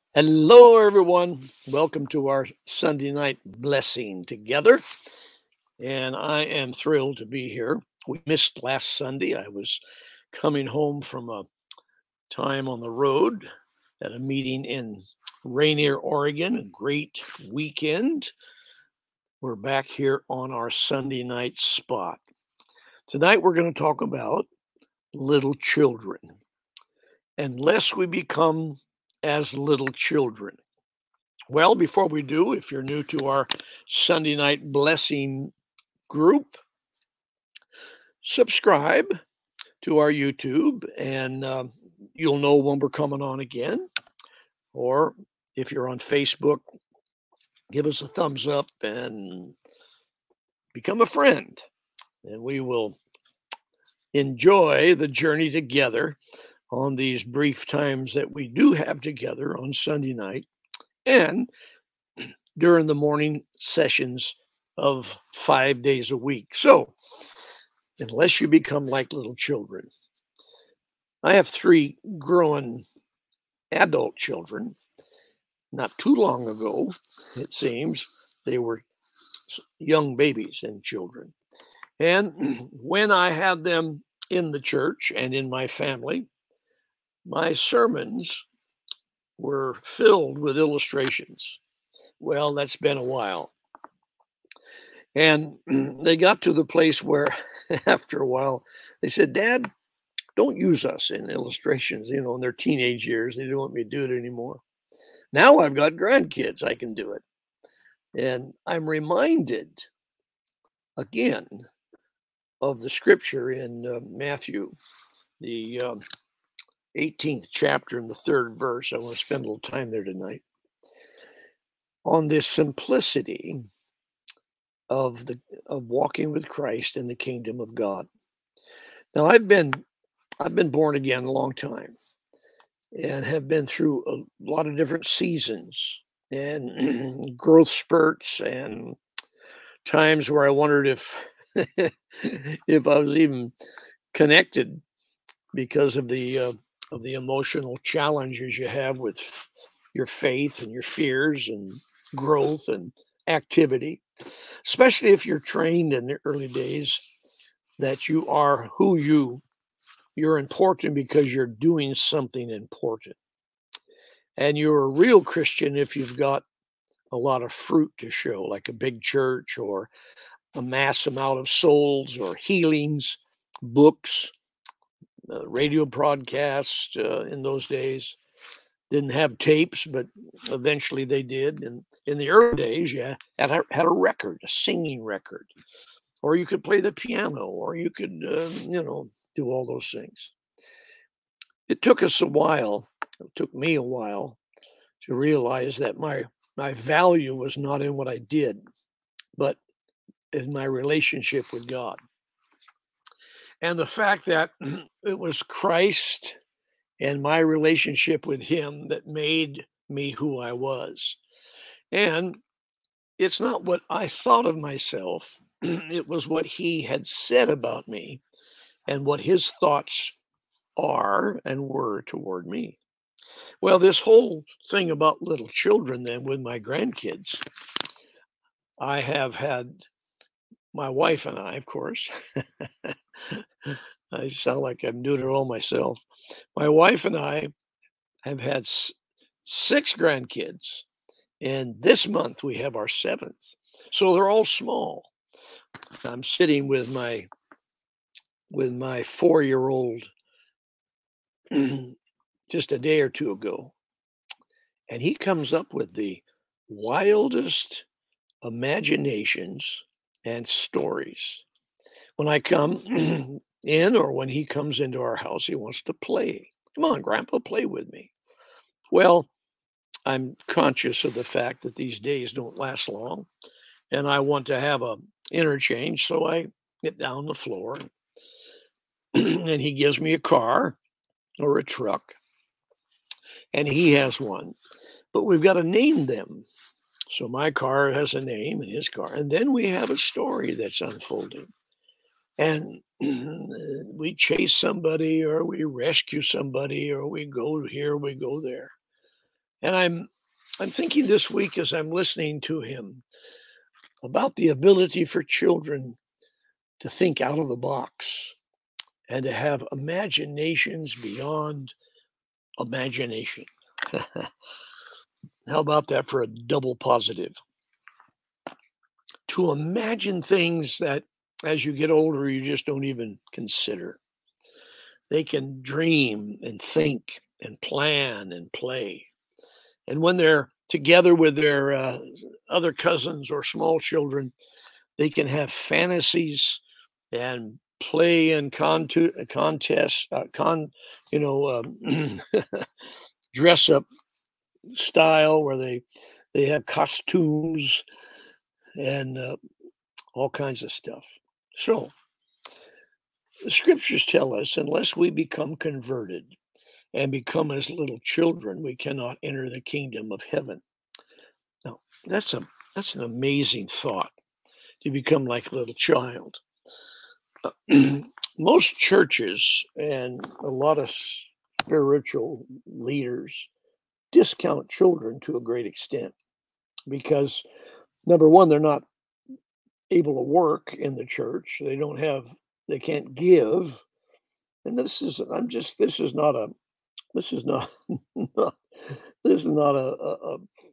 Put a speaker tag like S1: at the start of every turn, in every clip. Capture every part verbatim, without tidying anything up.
S1: Hello, everyone. Welcome to our Sunday night blessing together. And I am thrilled to be here. We missed last Sunday. I was coming home from a time on the road at a meeting in Rainier, Oregon. A great weekend. We're back here on our Sunday night spot. Tonight, we're going to talk about little children. Unless we become as little children. Well, before we do, if you're new to our Sunday night blessing group, subscribe to our YouTube and um, you'll know when we're coming on again. Or if you're on Facebook, give us a thumbs up and become a friend. And we will enjoy the journey together on these brief times that we do have together on Sunday night and during the morning sessions of five days a week. So, unless you become like little children, I have three growing adult children. Not too long ago, it seems, they were young babies and children. And when I had them in the church and in my family, my sermons were filled with illustrations. Well, that's been a while. And they got to the place where, after a while, they said, Dad, don't use us in illustrations. You know, in their teenage years, they don't want me to do it anymore. Now I've got grandkids, I can do it. And I'm reminded again of the scripture in uh, Matthew, the um, eighteenth chapter and the third verse. I want to spend a little time there tonight on this simplicity of the of walking with Christ in the kingdom of God. Now I've been I've been born again a long time and have been through a lot of different seasons and growth spurts and times where I wondered if if I was even connected because of the uh, of the emotional challenges you have with your faith and your fears and growth and activity, especially if you're trained in the early days that you are who you you're important because you're doing something important. And you're a real Christian if you've got a lot of fruit to show, like a big church or a mass amount of souls or healings, books, uh, radio broadcasts uh, in those days. Didn't have tapes, but eventually they did. And in the early days, yeah, had a, had a record, a singing record, or you could play the piano, or you could, uh, you know, do all those things. It took us a while. It took me a while to realize that my my value was not in what I did, but in my relationship with God. And the fact that it was Christ and my relationship with him that made me who I was. And it's not what I thought of myself, it was what he had said about me and what his thoughts are and were toward me. Well, this whole thing about little children, then with my grandkids, I have had my wife and I, of course. I sound like I'm doing it all myself. My wife and I have had s- six grandkids, and this month we have our seventh. So they're all small. I'm sitting with my with my four-year-old just a day or two ago, and he comes up with the wildest imaginations and stories. When I come in or when he comes into our house, he wants to play. Come on, Grandpa, play with me. Well, I'm conscious of the fact that these days don't last long, and I want to have a interchange, so I get down the floor and he gives me a car or a truck, and he has one. But we've got to name them. So my car has a name and his car, and then we have a story that's unfolding. And we chase somebody or we rescue somebody or we go here, we go there. And I'm I'm thinking this week as I'm listening to him about the ability for children to think out of the box and to have imaginations beyond imagination. How about that for a double positive? To imagine things that as you get older, you just don't even consider. They can dream and think and plan and play. And when they're together with their uh, other cousins or small children, they can have fantasies and play in contu- uh, contests, uh, con, you know, um, dress up style where they they have costumes and uh, all kinds of stuff. So the scriptures tell us unless we become converted and become as little children, we cannot enter the kingdom of heaven. Now, that's a that's an amazing thought to become like a little child. Uh, most churches and a lot of spiritual leaders discount children to a great extent because number one, they're not able to work in the church. They don't have, they can't give. And this is, I'm just, this is not a, this is not, not this is not a, a,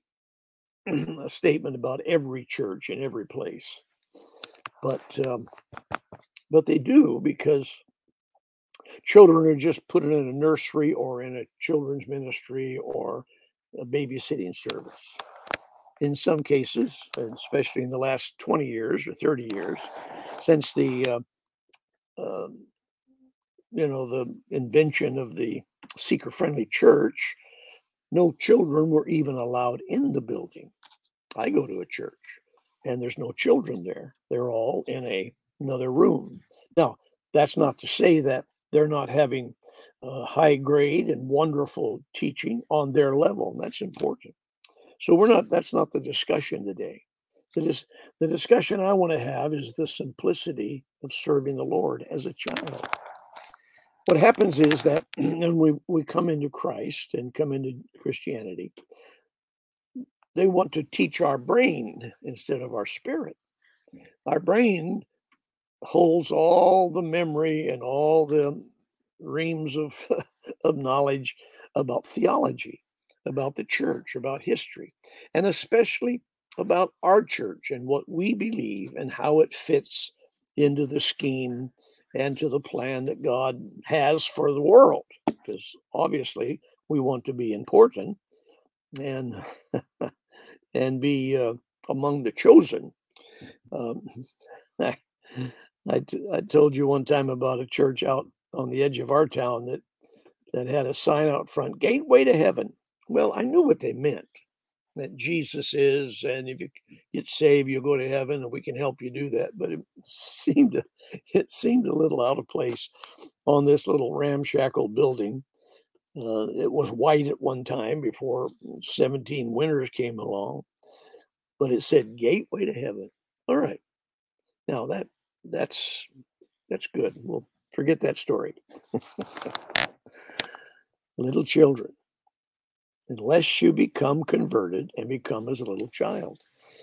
S1: a, a statement about every church in every place, but um, but they do because children are just put in a nursery or in a children's ministry or a babysitting service. In some cases, and especially in the last twenty years or thirty years, since the uh, um, you know the invention of the seeker-friendly church, no children were even allowed in the building. I go to a church and there's no children there. They're all in a another room. Now, that's not to say that they're not having uh, high grade and wonderful teaching on their level. And that's important. So we're not. That's not the discussion today. The, dis, the discussion I want to have is the simplicity of serving the Lord as a child. What happens is that when we, we come into Christ and come into Christianity, they want to teach our brain instead of our spirit. Our brain holds all the memory and all the reams of, of knowledge about theology, about the church, about history, and especially about our church and what we believe and how it fits into the scheme and to the plan that God has for the world. Because obviously we want to be important and and be uh, among the chosen. Um, I, I, t- I told you one time about a church out on the edge of our town that that had a sign out front, "Gateway to Heaven." Well, I knew what they meant, that Jesus is, and if you get saved, you'll go to heaven, and we can help you do that. But it seemed to, it seemed a little out of place on this little ramshackle building. Uh, it was white at one time before seventeen winters came along, but it said "Gateway to Heaven." All right, now that that's that's good. We'll forget that story. Little children, unless you become converted and become as a little child.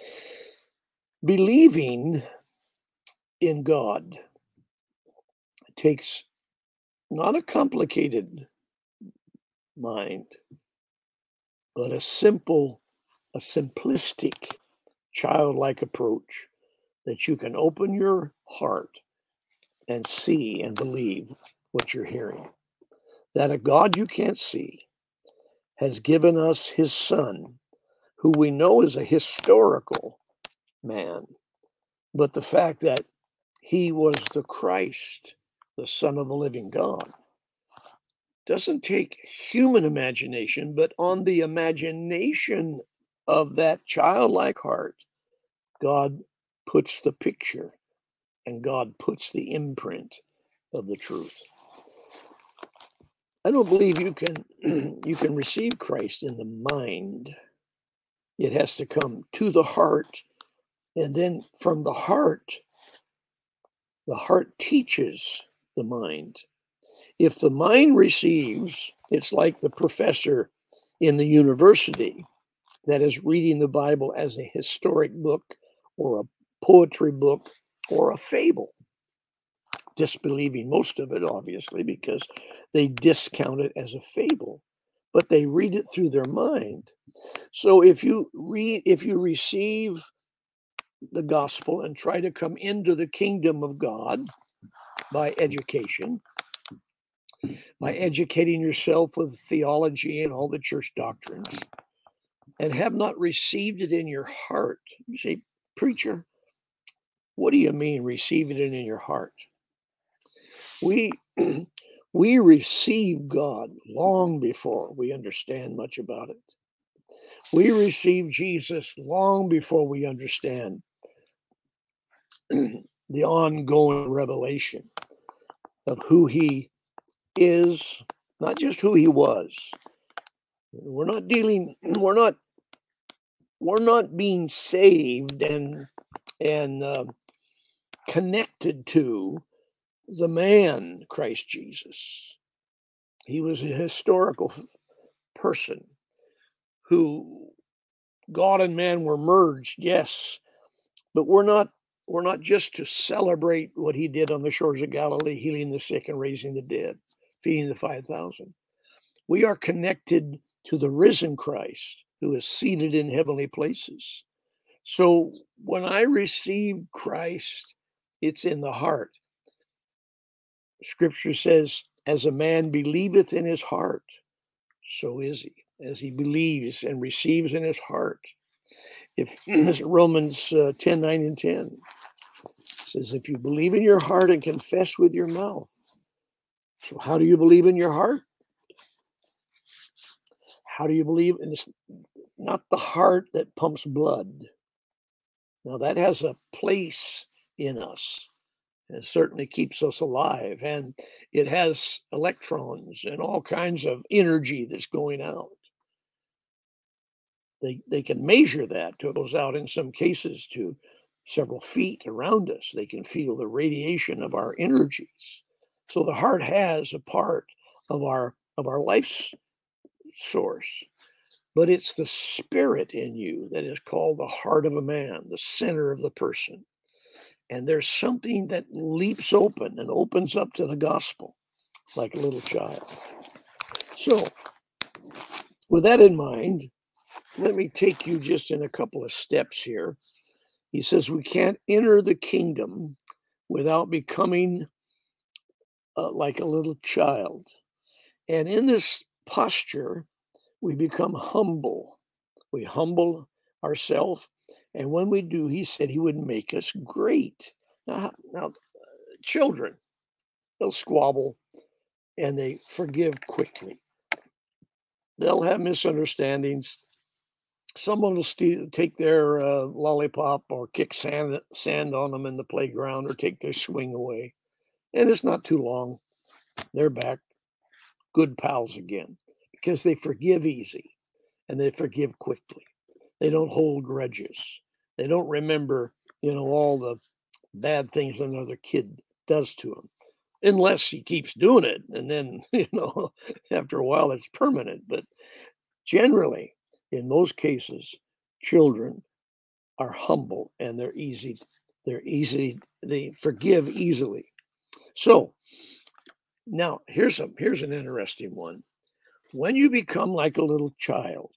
S1: Believing in God takes not a complicated mind, but a simple, a simplistic, childlike approach that you can open your heart and see and believe what you're hearing. That a God you can't see has given us his son, who we know is a historical man, but the fact that he was the Christ, the Son of the living God, doesn't take human imagination, but on the imagination of that childlike heart, God puts the picture and God puts the imprint of the truth. I don't believe you can you can receive Christ in the mind. It has to come to the heart, and then from the heart, the heart teaches the mind. If the mind receives, it's like the professor in the university that is reading the Bible as a historic book or a poetry book or a fable, disbelieving most of it, obviously, because they discount it as a fable, but they read it through their mind. So if you read, if you receive the gospel and try to come into the kingdom of God by education, by educating yourself with theology and all the church doctrines, and have not received it in your heart. You say, preacher, what do you mean receiving it in your heart? We we receive God long before we understand much about it. We receive Jesus long before we understand the ongoing revelation of who he is, not just who he was. We're not dealing, we're not, we're not being saved and and uh, connected to the man Christ Jesus. He was a historical person who God and man were merged, yes, but we're not we're not just to celebrate what he did on the shores of Galilee, healing the sick and raising the dead, feeding the five thousand. We are connected to the risen Christ who is seated in heavenly places. So when I receive Christ, it's in the heart. Scripture says, as a man believeth in his heart, so is he. As he believes and receives in his heart. If Romans uh, ten, nine, and ten says, if you believe in your heart and confess with your mouth. So how do you believe in your heart? How do you believe? And it's not the heart that pumps blood. Now that has a place in us. It certainly keeps us alive, and it has electrons and all kinds of energy that's going out. They, they can measure that. It goes out in some cases to several feet around us. They can feel the radiation of our energies. So the heart has a part of our of our life's source, but it's the spirit in you that is called the heart of a man, the center of the person. And there's something that leaps open and opens up to the gospel like a little child. So with that in mind, let me take you just in a couple of steps here. He says we can't enter the kingdom without becoming uh, like a little child. And in this posture, we become humble. We humble ourselves. And when we do, he said he would make us great. Now, now children, they'll squabble and they forgive quickly. They'll have misunderstandings. Someone will steal, take their uh, lollipop or kick sand, sand on them in the playground or take their swing away. And it's not too long. They're back, good pals again, because they forgive easy and they forgive quickly. They don't hold grudges. They don't remember, you know, all the bad things another kid does to them, unless he keeps doing it. And then, you know, after a while, it's permanent. But generally, in most cases, children are humble and they're easy. They're easy. They forgive easily. So now here's a here's an interesting one. When you become like a little child,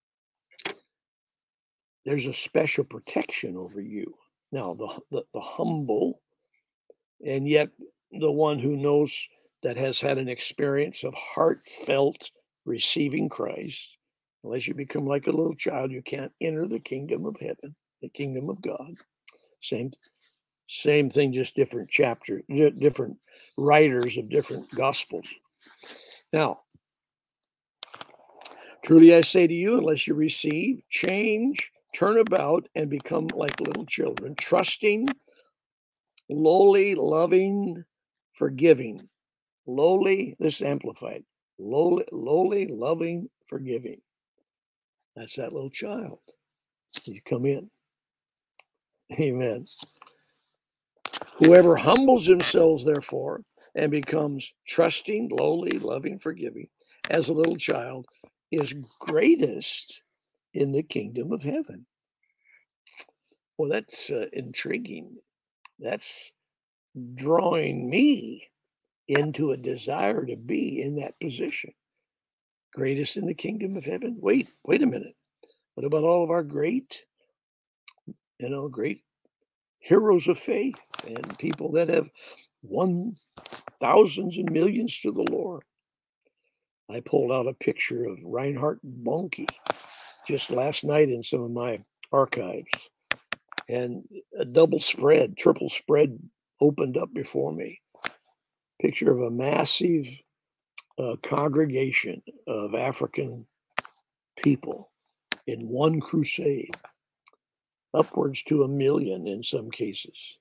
S1: there's a special protection over you. Now the the, the humble, and yet the one who knows, that has had an experience of heartfelt receiving Christ. Unless you become like a little child, you can't enter the kingdom of heaven, the kingdom of God. Same, same thing, just different chapter, different writers of different gospels. Now, truly I say to you, unless you receive, change, turn about, and become like little children, trusting, lowly, loving, forgiving. Lowly, this is amplified. Lowly, lowly, loving, forgiving. That's that little child. You come in. Amen. Whoever humbles themselves, therefore, and becomes trusting, lowly, loving, forgiving, as a little child, is greatest in the kingdom of heaven. Well, that's uh, intriguing. That's drawing me into a desire to be in that position. Greatest in the kingdom of heaven. Wait, wait a minute. What about all of our great, you know, great heroes of faith and people that have won thousands and millions to the Lord? I pulled out a picture of Reinhard Bonnke just last night in some of my archives, and a double spread, triple spread opened up before me. Picture of a massive uh, congregation of African people in one crusade, upwards to a million in some cases.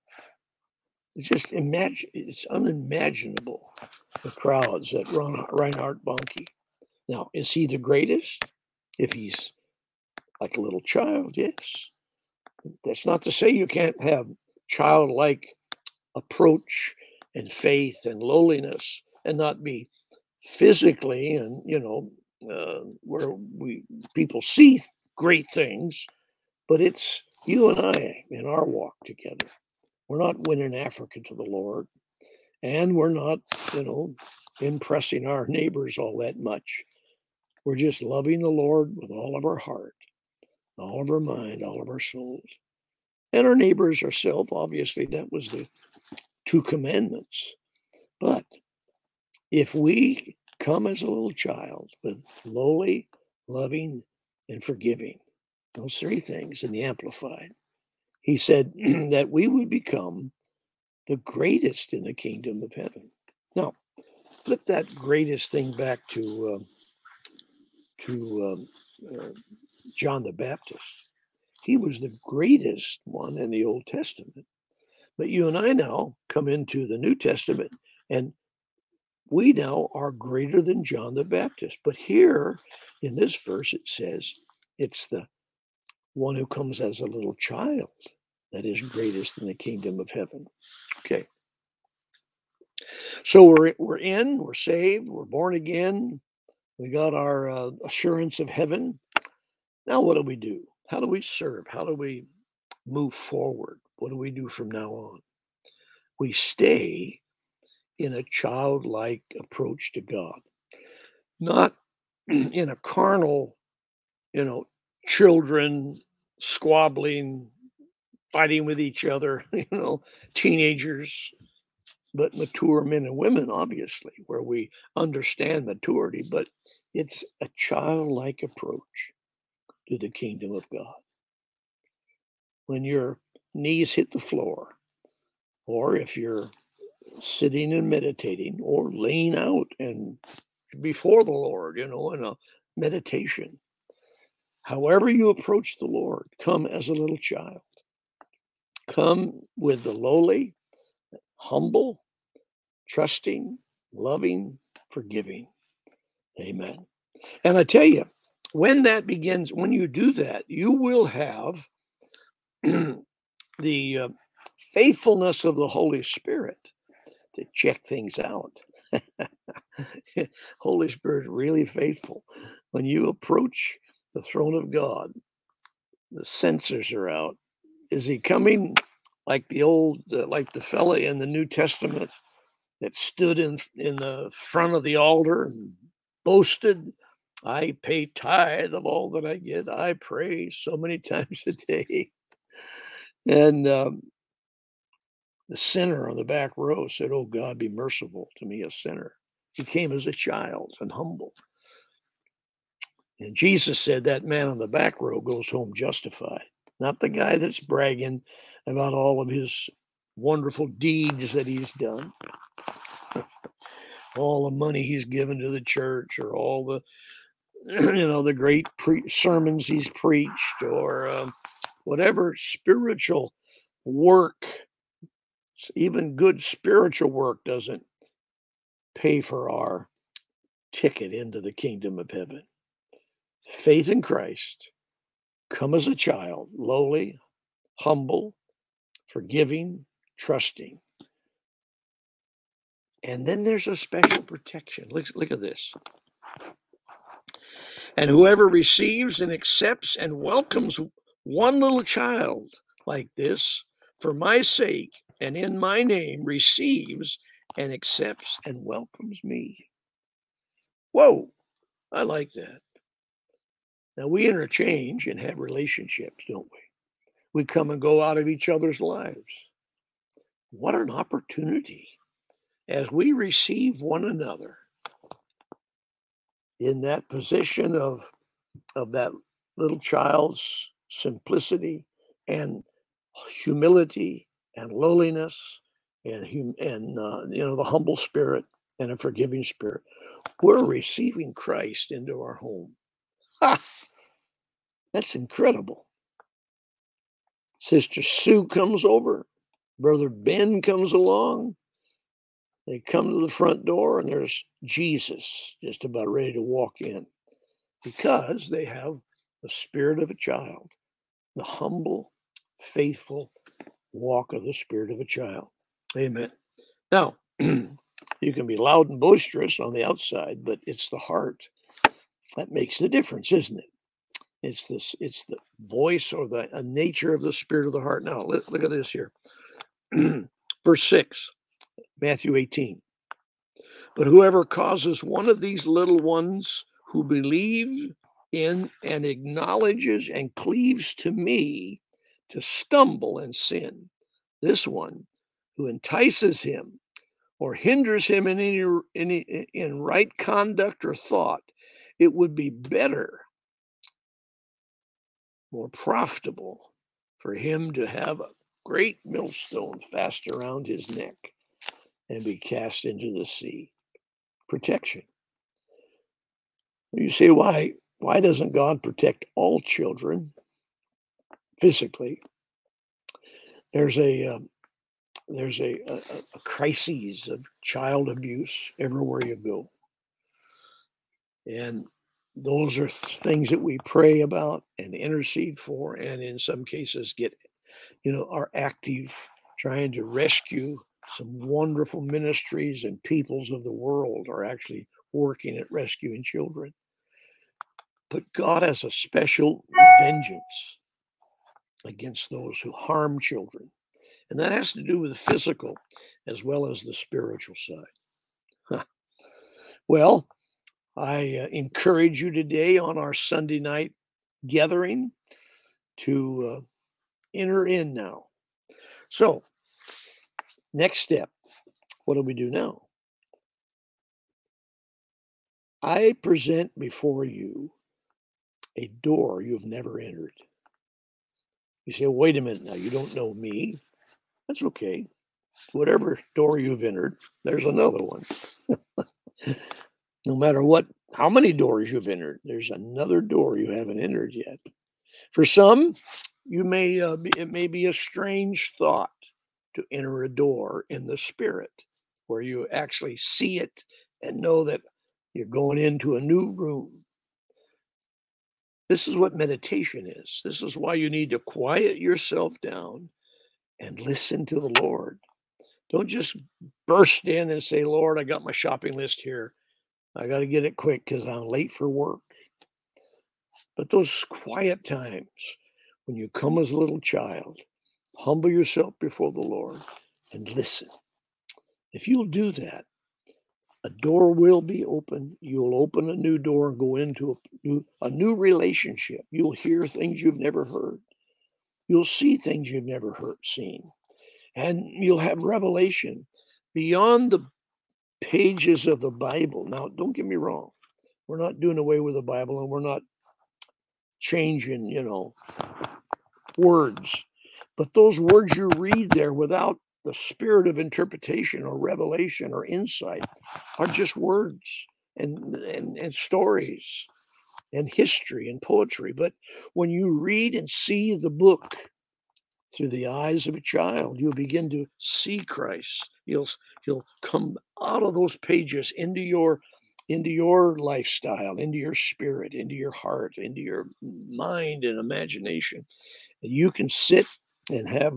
S1: It's just imagine, it's unimaginable, the crowds that run Reinhard Bonnke. Now, is he the greatest? If he's like a little child, yes. That's not to say you can't have childlike approach and faith and lowliness and not be physically and, you know, uh, where we people see great things, but it's you and I in our walk together. We're not winning Africa to the Lord, and we're not, you know, impressing our neighbors all that much. We're just loving the Lord with all of our heart, all of our mind, all of our souls. And our neighbors ourselves, obviously, that was the two commandments. But if we come as a little child with lowly, loving, and forgiving, those three things in the Amplified, he said that we would become the greatest in the kingdom of heaven. Now, flip that greatest thing back to uh, to um, uh, John the Baptist. He was the greatest one in the Old Testament. But you and I now come into the New Testament, and we now are greater than John the Baptist. But here in this verse, it says it's the one who comes as a little child that is greatest in the kingdom of heaven. Okay. So we're, we're in, we're saved, we're born again. We got our uh, assurance of heaven. Now, what do we do? How do we serve? How do we move forward? What do we do from now on? We stay in a childlike approach to God, not in a carnal, you know, children squabbling, fighting with each other, you know, teenagers, but mature men and women, obviously, where we understand maturity, but it's a childlike approach to the kingdom of God. When your knees hit the floor, or if you're sitting and meditating, or laying out and before the Lord, you know, in a meditation, however you approach the Lord, come as a little child. Come with the lowly, humble, trusting, loving, forgiving. Amen. And I tell you, when that begins, when you do that, you will have the uh, faithfulness of the Holy Spirit to check things out. Holy Spirit really faithful. When you approach the throne of God, the sensors are out. Is he coming like the old, uh, like the fella in the New Testament that stood in in the front of the altar and boasted, "I pay tithe of all that I get. I pray so many times a day." And um, the sinner on the back row said, "Oh God, be merciful to me, a sinner." He came as a child and humble. And Jesus said that man on the back row goes home justified, not the guy that's bragging about all of his wonderful deeds that he's done, all the money he's given to the church, or all the, you know, the great pre- sermons he's preached, or um, whatever spiritual work. Even good spiritual work doesn't pay for our ticket into the kingdom of heaven. Faith in Christ, come as a child, lowly, humble, forgiving, trusting. And then there's a special protection. Look, look at this. And whoever receives and accepts and welcomes one little child like this for my sake and in my name receives and accepts and welcomes me. Whoa, I like that. Now we interchange and have relationships, don't we? We come and go out of each other's lives. What an opportunity as we receive one another in that position of, of that little child's simplicity and humility and lowliness and hum- and uh, you know, the humble spirit and a forgiving spirit. We're receiving Christ into our home. Ha! That's incredible. Sister Sue comes over. Brother Ben comes along. They come to the front door, and there's Jesus just about ready to walk in because they have the spirit of a child, the humble, faithful walk of the spirit of a child. Amen. Now, you can be loud and boisterous on the outside, but it's the heart that makes the difference, isn't it? It's this. It's the voice or the uh, nature of the spirit of the heart. Now, look, look at this here. Verse six, Matthew eighteen. But whoever causes one of these little ones who believe in and acknowledges and cleaves to me to stumble and sin, this one who entices him or hinders him in any, any in right conduct or thought, it would be better, more profitable for him to have a great millstone fast around his neck and be cast into the sea. Protection. You say, why? Why doesn't God protect all children physically? There's a um, there's a, a, a crisis of child abuse everywhere you go, and those are things that we pray about and intercede for, and in some cases get, you know, are active trying to rescue. Some wonderful ministries and peoples of the world are actually working at rescuing children. But God has a special vengeance against those who harm children. And that has to do with the physical as well as the spiritual side. Huh. Well, I uh, encourage you today on our Sunday night gathering to uh, enter in now. So, next step, what do we do now? I present before you a door you've never entered. You say, wait a minute now, you don't know me. That's okay. Whatever door you've entered, there's another one. No matter what, how many doors you've entered, there's another door you haven't entered yet. For some, you may uh, be, it may be a strange thought to enter a door in the spirit, where you actually see it and know that you're going into a new room. This is what meditation is. This is why you need to quiet yourself down and listen to the Lord. Don't just burst in and say, Lord, I got my shopping list here. I got to get it quick because I'm late for work. But those quiet times when you come as a little child, humble yourself before the Lord and listen. If you'll do that, a door will be open. You'll open a new door and go into a new, a new relationship. You'll hear things you've never heard. You'll see things you've never heard, seen. And you'll have revelation beyond the pages of the Bible. Now, don't get me wrong. We're not doing away with the Bible, and we're not changing, you know, words. But those words you read there without the spirit of interpretation or revelation or insight are just words and, and, and stories and history and poetry. But when you read and see the book through the eyes of a child, you'll begin to see Christ. You'll, you'll come out of those pages into your into your lifestyle, into your spirit, into your heart, into your mind and imagination. And you can sit and have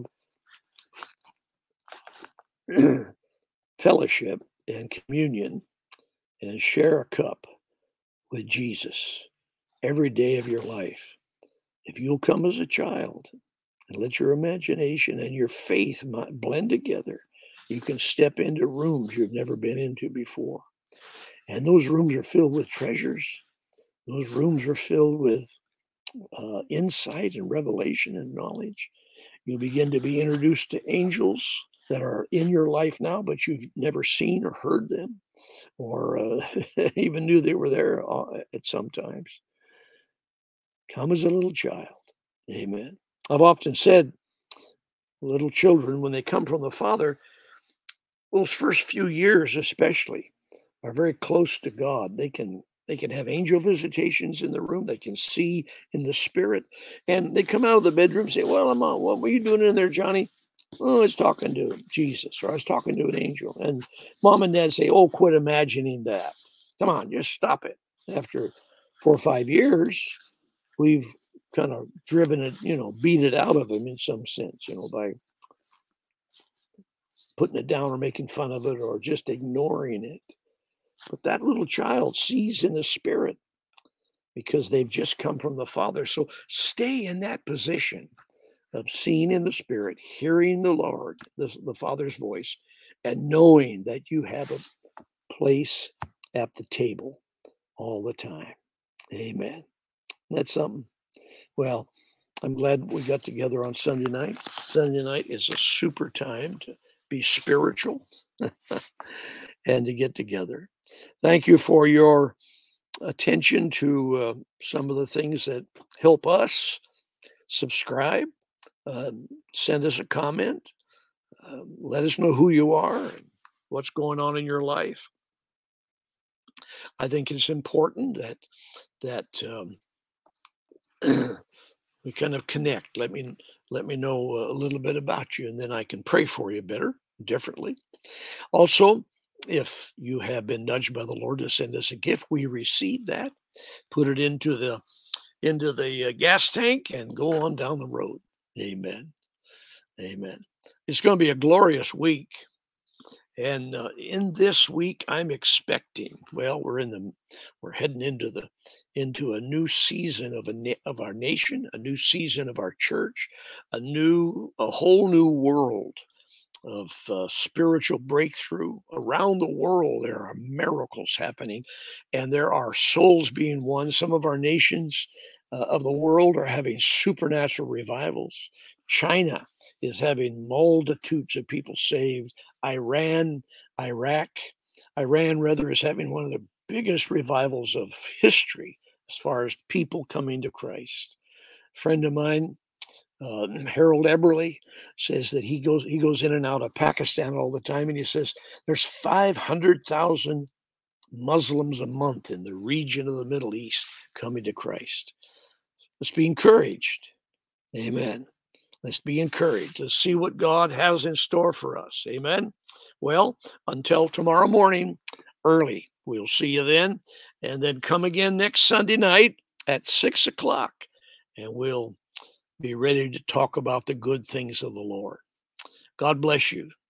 S1: fellowship and communion and share a cup with Jesus every day of your life. If you'll come as a child and let your imagination and your faith blend together, you can step into rooms you've never been into before. And those rooms are filled with treasures. Those rooms are filled with uh, insight and revelation and knowledge. You begin to be introduced to angels that are in your life now, but you've never seen or heard them, or uh, even knew they were there uh, at some times. Come as a little child. Amen. I've often said, little children, when they come from the Father, those first few years especially are very close to God. They can they can have angel visitations in the room. They can see in the spirit, and they come out of the bedroom and say, "Well, I'm on. What were you doing in there, Johnny?" "Oh, I was talking to Jesus, or I was talking to an angel." And mom and dad say, "Oh, quit imagining that. Come on, just stop it." After four or five years, we've kind of driven it, you know, beat it out of them in some sense, you know, by putting it down or making fun of it or just ignoring it. But that little child sees in the spirit because they've just come from the Father. So stay in that position of seeing in the spirit, hearing the Lord, the, the Father's voice, and knowing that you have a place at the table all the time. Amen. That's something. Well, I'm glad we got together on Sunday night. Sunday night is a super time to be spiritual and to get together. Thank you for your attention to uh, some of the things that help us. Subscribe, uh, send us a comment, uh, let us know who you are and what's going on in your life. I think it's important that that um, we kind of connect. Let me let me know a little bit about you, and then I can pray for you better, differently. Also, if you have been nudged by the Lord to send us a gift, we receive that. Put it into the into the uh, gas tank and go on down the road. Amen. Amen. It's going to be a glorious week. And uh, in this week, I'm expecting. Well, we're in the, we're heading into the, into a new season of a na- of our nation, a new season of our church, a new, a whole new world of uh, spiritual breakthrough around the world. There are miracles happening, and there are souls being won. Some of our nations uh, of the world are having supernatural revivals. China is having multitudes of people saved. Iran, Iraq, Iran rather is having one of the biggest revivals of history as far as people coming to Christ. A friend of mine, uh, Harold Eberly, says that he goes he goes in and out of Pakistan all the time, and he says there's five hundred thousand Muslims a month in the region of the Middle East coming to Christ. Let's be encouraged. Amen. Let's be encouraged. Let's see what God has in store for us. Amen. Well, until tomorrow morning, early, we'll see you then. And then come again next Sunday night at six o'clock, and we'll be ready to talk about the good things of the Lord. God bless you.